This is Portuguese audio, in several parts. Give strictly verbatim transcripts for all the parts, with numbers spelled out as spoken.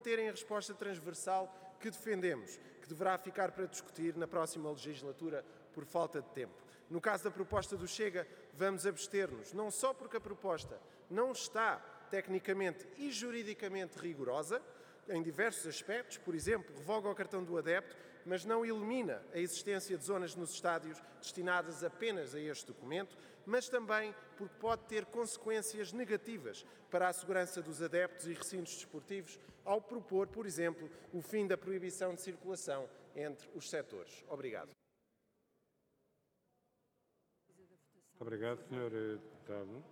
terem a resposta transversal que defendemos, que deverá ficar para discutir na próxima legislatura por falta de tempo. No caso da proposta do Chega, vamos abster-nos, não só porque a proposta não está tecnicamente e juridicamente rigorosa, em diversos aspectos, por exemplo, revoga o cartão do adepto, mas não elimina a existência de zonas nos estádios destinadas apenas a este documento, mas também porque pode ter consequências negativas para a segurança dos adeptos e recintos desportivos ao propor, por exemplo, o fim da proibição de circulação entre os setores. Obrigado. Obrigado, senhor Deputado.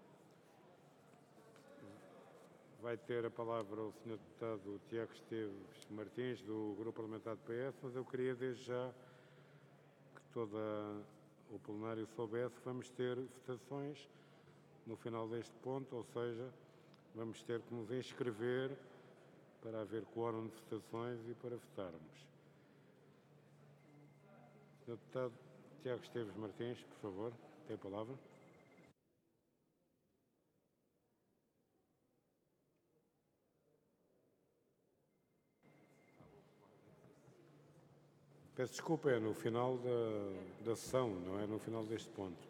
Vai ter a palavra o senhor Deputado Tiago Esteves Martins, do Grupo Parlamentar do P S, mas eu queria desde já que todo o plenário soubesse que vamos ter votações no final deste ponto, ou seja, vamos ter que nos inscrever para haver quórum de votações e para votarmos. senhor Deputado Tiago Esteves Martins, por favor, tem a palavra. Peço desculpa, é no final da, da sessão, não é no final deste ponto.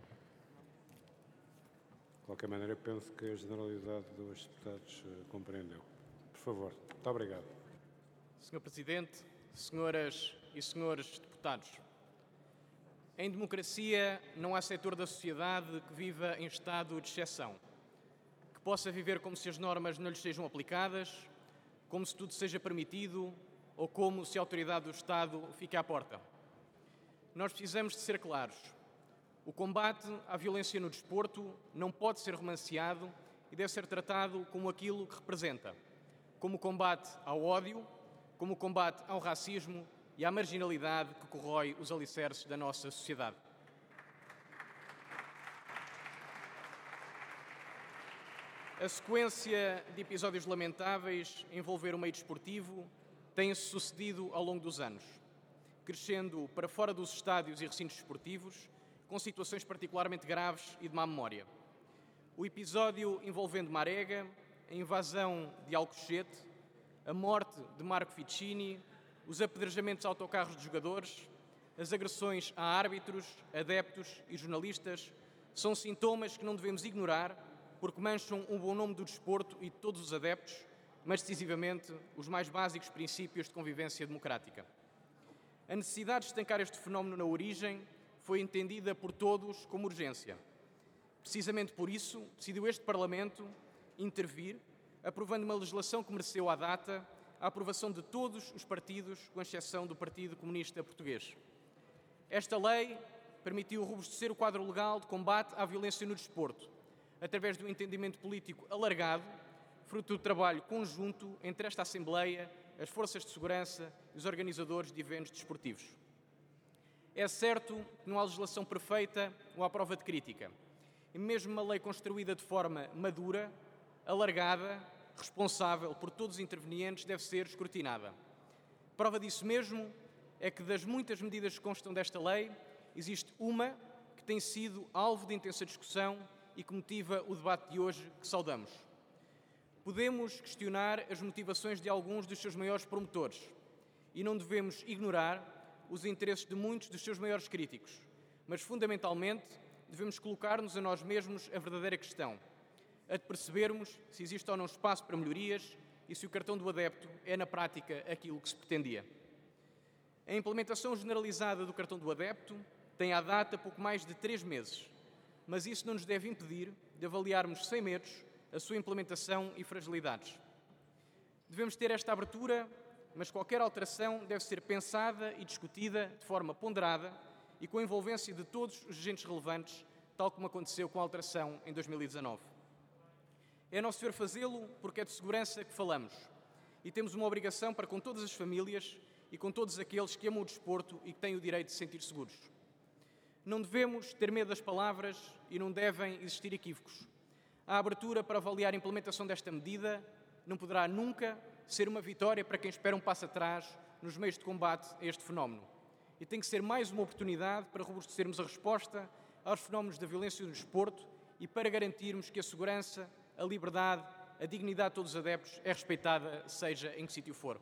De qualquer maneira, penso que a generalidade dos deputados uh, compreendeu. Por favor. Muito obrigado. senhor Presidente, senhoras e senhores deputados, em democracia não há setor da sociedade que viva em estado de exceção, que possa viver como se as normas não lhes sejam aplicadas, como se tudo seja permitido ou como se a autoridade do Estado fique à porta. Nós precisamos de ser claros. O combate à violência no desporto não pode ser romanceado e deve ser tratado como aquilo que representa, como o combate ao ódio, como o combate ao racismo e à marginalidade que corrói os alicerces da nossa sociedade. A sequência de episódios lamentáveis a envolver o meio desportivo tem-se sucedido ao longo dos anos, crescendo para fora dos estádios e recintos desportivos, com situações particularmente graves e de má memória. O episódio envolvendo Marega, a invasão de Alcochete, a morte de Marco Ficini, os apedrejamentos a autocarros de jogadores, as agressões a árbitros, adeptos e jornalistas são sintomas que não devemos ignorar porque mancham o bom nome do desporto e de todos os adeptos, mas decisivamente os mais básicos princípios de convivência democrática. A necessidade de estancar este fenómeno na origem foi entendida por todos como urgência. Precisamente por isso, decidiu este Parlamento intervir, aprovando uma legislação que mereceu à data a aprovação de todos os partidos, com exceção do Partido Comunista Português. Esta lei permitiu robustecer o quadro legal de combate à violência no desporto, através de um entendimento político alargado, fruto do trabalho conjunto entre esta Assembleia, as forças de segurança e os organizadores de eventos desportivos. É certo que não há legislação perfeita ou à prova de crítica, e mesmo uma lei construída de forma madura, alargada, responsável por todos os intervenientes, deve ser escrutinada. Prova disso mesmo é que das muitas medidas que constam desta lei, existe uma que tem sido alvo de intensa discussão e que motiva o debate de hoje, que saudamos. Podemos questionar as motivações de alguns dos seus maiores promotores e não devemos ignorar os interesses de muitos dos seus maiores críticos, mas, fundamentalmente, devemos colocar-nos a nós mesmos a verdadeira questão, a de percebermos se existe ou não espaço para melhorias e se o cartão do adepto é, na prática, aquilo que se pretendia. A implementação generalizada do cartão do adepto tem à data pouco mais de três meses, mas isso não nos deve impedir de avaliarmos sem medos a sua implementação e fragilidades. Devemos ter esta abertura, mas qualquer alteração deve ser pensada e discutida de forma ponderada e com a envolvência de todos os agentes relevantes, tal como aconteceu com a alteração em dois mil e dezanove. É nosso dever fazê-lo porque é de segurança que falamos e temos uma obrigação para com todas as famílias e com todos aqueles que amam o desporto e que têm o direito de se sentir seguros. Não devemos ter medo das palavras e não devem existir equívocos. A abertura para avaliar a implementação desta medida não poderá nunca ser uma vitória para quem espera um passo atrás nos meios de combate a este fenómeno. E tem que ser mais uma oportunidade para robustecermos a resposta aos fenómenos da violência no desporto e para garantirmos que a segurança, a liberdade, a dignidade de todos os adeptos é respeitada, seja em que sítio for.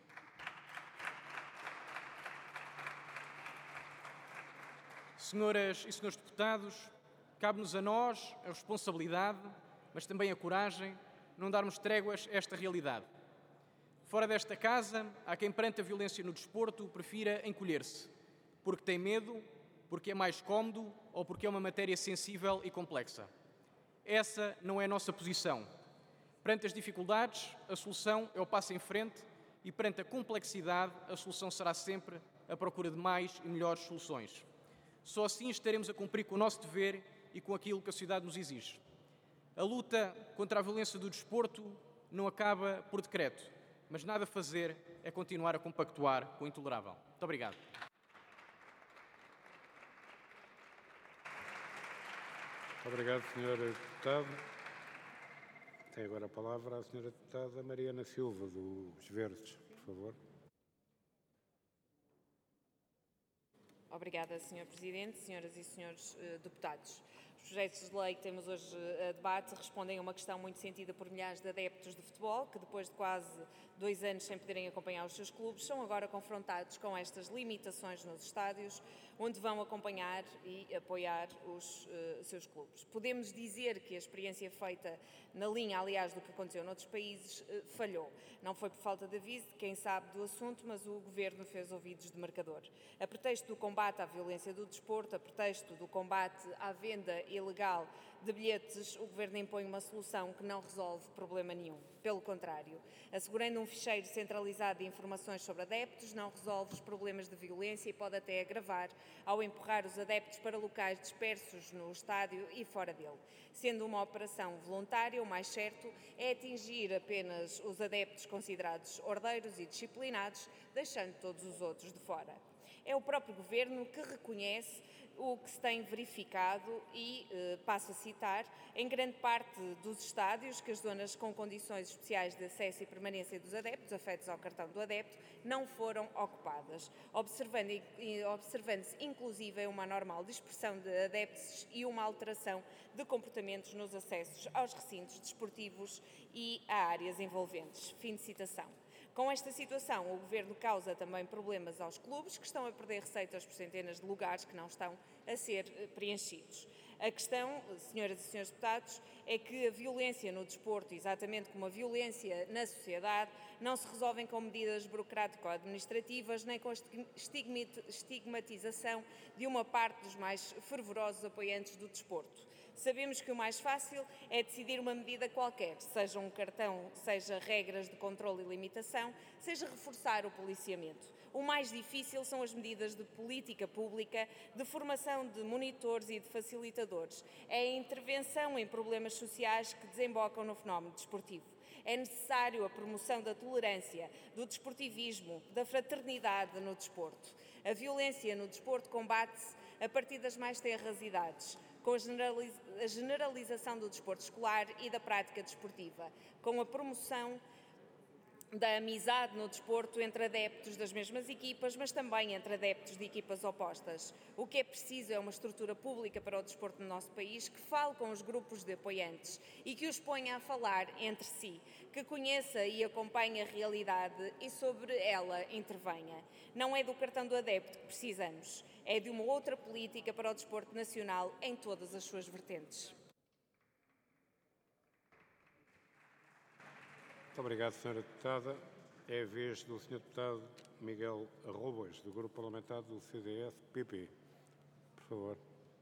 Senhoras e senhores deputados, cabe-nos a nós a responsabilidade, mas também a coragem, não darmos tréguas a esta realidade. Fora desta casa, há quem perante a violência no desporto prefira encolher-se, porque tem medo, porque é mais cómodo ou porque é uma matéria sensível e complexa. Essa não é a nossa posição. Perante as dificuldades, a solução é o passo em frente e perante a complexidade, a solução será sempre a procura de mais e melhores soluções. Só assim estaremos a cumprir com o nosso dever e com aquilo que a sociedade nos exige. A luta contra a violência do desporto não acaba por decreto, mas nada a fazer é continuar a compactuar com o intolerável. Muito obrigado. Obrigado, senhora Deputada. Tem agora a palavra a senhora Deputada Mariana Silva, dos Verdes, por favor. Obrigada, senhor Presidente, senhoras e senhores uh, deputados. Os projetos de lei que temos hoje a debate respondem a uma questão muito sentida por milhares de adeptos de futebol, que depois de quase dois anos sem poderem acompanhar os seus clubes, são agora confrontados com estas limitações nos estádios, onde vão acompanhar e apoiar os uh, seus clubes. Podemos dizer que a experiência feita na linha, aliás, do que aconteceu noutros países, uh, falhou. Não foi por falta de aviso de quem sabe do assunto, mas o Governo fez ouvidos de marcador. A pretexto do combate à violência do desporto, a pretexto do combate à venda ilegal de bilhetes, o Governo impõe uma solução que não resolve problema nenhum. Pelo contrário, assegurando um ficheiro centralizado de informações sobre adeptos, não resolve os problemas de violência e pode até agravar ao empurrar os adeptos para locais dispersos no estádio e fora dele. Sendo uma operação voluntária, o mais certo é atingir apenas os adeptos considerados ordeiros e disciplinados, deixando todos os outros de fora. É o próprio Governo que reconhece o que se tem verificado e, eh, passo a citar, em grande parte dos estádios, que as zonas com condições especiais de acesso e permanência dos adeptos, afetos ao cartão do adepto, não foram ocupadas, observando, observando-se inclusive uma normal dispersão de adeptos e uma alteração de comportamentos nos acessos aos recintos desportivos e a áreas envolventes. Fim de citação. Com esta situação, o Governo causa também problemas aos clubes, que estão a perder receitas por centenas de lugares que não estão a ser preenchidos. A questão, senhoras e senhores deputados, é que a violência no desporto, exatamente como a violência na sociedade, não se resolvem com medidas burocrático-administrativas nem com a estigmatização de uma parte dos mais fervorosos apoiantes do desporto. Sabemos que o mais fácil é decidir uma medida qualquer, seja um cartão, seja regras de controle e limitação, seja reforçar o policiamento. O mais difícil são as medidas de política pública, de formação de monitores e de facilitadores. É a intervenção em problemas sociais que desembocam no fenómeno desportivo. É necessário a promoção da tolerância, do desportivismo, da fraternidade no desporto. A violência no desporto combate-se a partir das mais tenras idades, com a generalização do desporto escolar e da prática desportiva, com a promoção da amizade no desporto entre adeptos das mesmas equipas, mas também entre adeptos de equipas opostas. O que é preciso é uma estrutura pública para o desporto no nosso país que fale com os grupos de apoiantes e que os ponha a falar entre si, que conheça e acompanhe a realidade e sobre ela intervenha. Não é do cartão do adepto que precisamos, é de uma outra política para o desporto nacional em todas as suas vertentes. Muito obrigado, senhora Deputada. É a vez do senhor Deputado Miguel Arrobas, do Grupo Parlamentar do C D S P P. Por favor.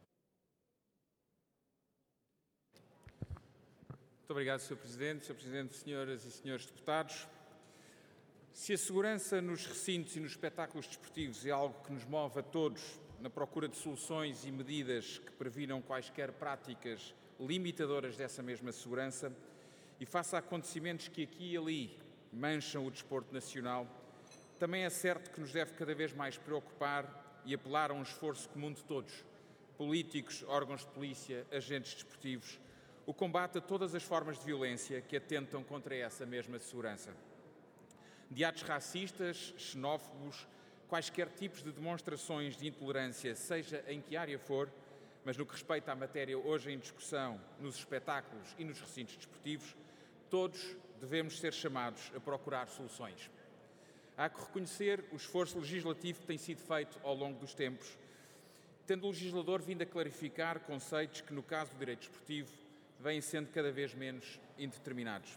Muito obrigado, senhor Presidente. senhor Presidente, senhoras e senhores deputados. Se a segurança nos recintos e nos espetáculos desportivos é algo que nos move a todos na procura de soluções e medidas que previnam quaisquer práticas limitadoras dessa mesma segurança, e face a acontecimentos que aqui e ali mancham o desporto nacional, também é certo que nos deve cada vez mais preocupar e apelar a um esforço comum de todos, políticos, órgãos de polícia, agentes desportivos, o combate a todas as formas de violência que atentam contra essa mesma segurança. De atos racistas, xenófobos, quaisquer tipos de demonstrações de intolerância, seja em que área for, mas no que respeita à matéria hoje em discussão, nos espetáculos e nos recintos desportivos, todos devemos ser chamados a procurar soluções. Há que reconhecer o esforço legislativo que tem sido feito ao longo dos tempos, tendo o legislador vindo a clarificar conceitos que, no caso do direito desportivo, vêm sendo cada vez menos indeterminados.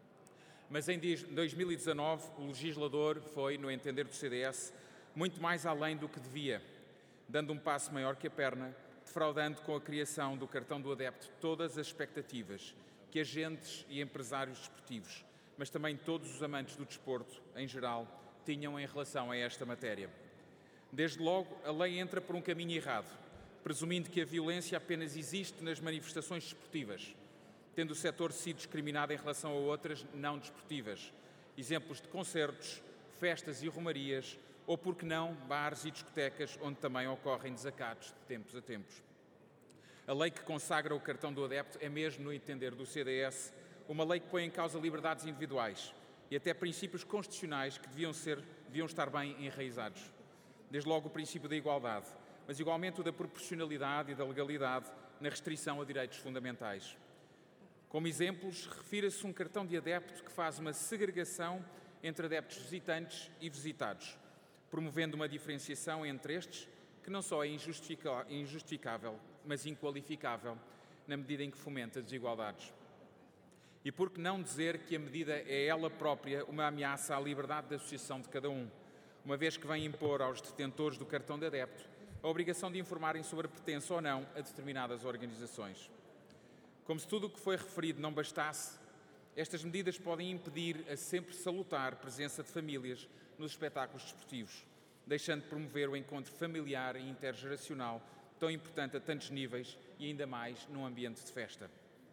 Mas em dois mil e dezanove, o legislador foi, no entender do C D S, muito mais além do que devia, dando um passo maior que a perna, defraudando com a criação do cartão do adepto todas as expectativas que agentes e empresários desportivos, mas também todos os amantes do desporto, em geral, tinham em relação a esta matéria. Desde logo, a lei entra por um caminho errado, presumindo que a violência apenas existe nas manifestações desportivas, tendo o setor sido discriminado em relação a outras não desportivas, exemplos de concertos, festas e romarias, ou, por que não, bares e discotecas, onde também ocorrem desacatos de tempos a tempos. A lei que consagra o cartão do adepto é mesmo, no entender do C D S, uma lei que põe em causa liberdades individuais e até princípios constitucionais que deviam, ser, deviam estar bem enraizados. Desde logo o princípio da igualdade, mas igualmente o da proporcionalidade e da legalidade na restrição a direitos fundamentais. Como exemplos, refira-se um cartão de adepto que faz uma segregação entre adeptos visitantes e visitados, promovendo uma diferenciação entre estes que não só é injustificável, mas inqualificável, na medida em que fomenta desigualdades. E por que não dizer que a medida é ela própria uma ameaça à liberdade de associação de cada um, uma vez que vem impor aos detentores do cartão de adepto a obrigação de informarem sobre a pertença ou não a determinadas organizações. Como se tudo o que foi referido não bastasse, estas medidas podem impedir a sempre salutar presença de famílias nos espetáculos desportivos, deixando de promover o encontro familiar e intergeracional, tão importante a tantos níveis e ainda mais num ambiente de festa.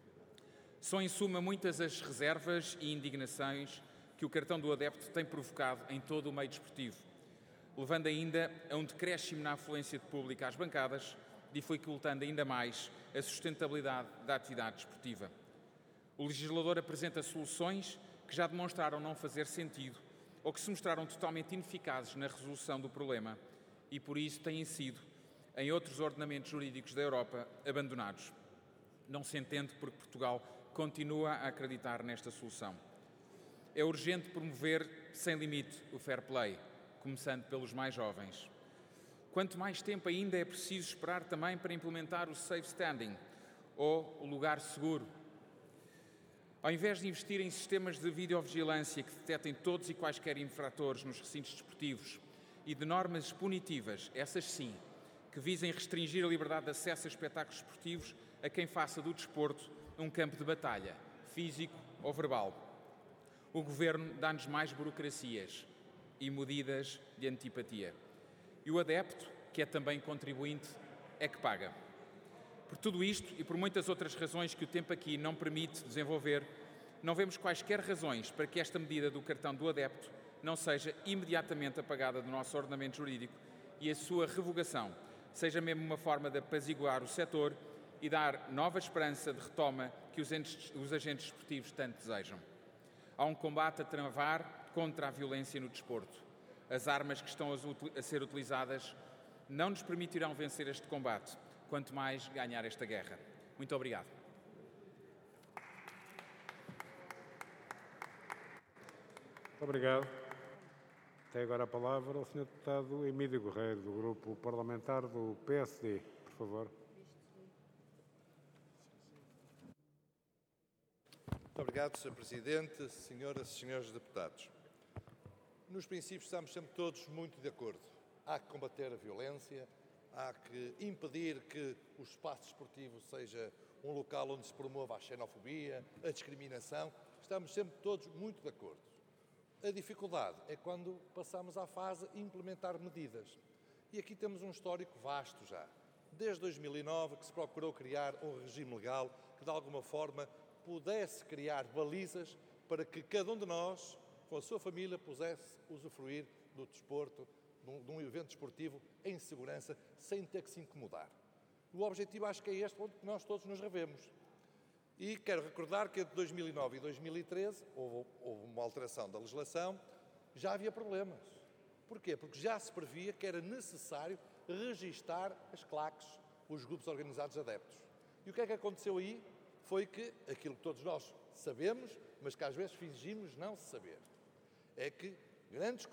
São, em suma, muitas as reservas e indignações que o cartão do adepto tem provocado em todo o meio desportivo, levando ainda a um decréscimo na afluência de público às bancadas, dificultando ainda mais a sustentabilidade da atividade desportiva. O legislador apresenta soluções que já demonstraram não fazer sentido ou que se mostraram totalmente ineficazes na resolução do problema e, por isso, têm sido, em outros ordenamentos jurídicos da Europa, abandonados. Não se entende porque Portugal continua a acreditar nesta solução. É urgente promover, sem limite, o fair play, começando pelos mais jovens. Quanto mais tempo ainda é preciso esperar também para implementar o safe standing, ou o lugar seguro? Ao invés de investir em sistemas de videovigilância que detetem todos e quaisquer infratores nos recintos desportivos e de normas punitivas, essas sim, que visem restringir a liberdade de acesso a espetáculos desportivos a quem faça do desporto um campo de batalha, físico ou verbal. O Governo dá-nos mais burocracias e medidas de antipatia. E o adepto, que é também contribuinte, é que paga. Por tudo isto e por muitas outras razões que o tempo aqui não permite desenvolver, não vemos quaisquer razões para que esta medida do cartão do adepto não seja imediatamente apagada do nosso ordenamento jurídico e a sua revogação seja mesmo uma forma de apaziguar o setor e dar nova esperança de retoma que os agentes, os agentes desportivos tanto desejam. Há um combate a travar contra a violência no desporto. As armas que estão a ser utilizadas não nos permitirão vencer este combate, quanto mais ganhar esta guerra. Muito obrigado. Muito obrigado. Tem agora a palavra o senhor Deputado Emílio Guerreiro, do Grupo Parlamentar do P S D. Por favor. Muito obrigado, senhor Presidente, senhoras e senhores deputados. Nos princípios estamos sempre todos muito de acordo. Há que combater a violência, há que impedir que o espaço desportivo seja um local onde se promova a xenofobia, a discriminação. Estamos sempre todos muito de acordo. A dificuldade é quando passamos à fase de implementar medidas. E aqui temos um histórico vasto já. Desde dois mil e nove que se procurou criar um regime legal que de alguma forma pudesse criar balizas para que cada um de nós, com a sua família, pudesse usufruir do desporto, de um evento desportivo em segurança, sem ter que se incomodar. O objetivo acho que é este, onde nós todos nos revemos. E quero recordar que entre dois mil e nove e dois mil e treze houve, houve uma alteração da legislação, já havia problemas. Porquê? Porque já se previa que era necessário registar as claques, os grupos organizados de adeptos. E o que é que aconteceu aí? Foi que, aquilo que todos nós sabemos, mas que às vezes fingimos não saber. É que grandes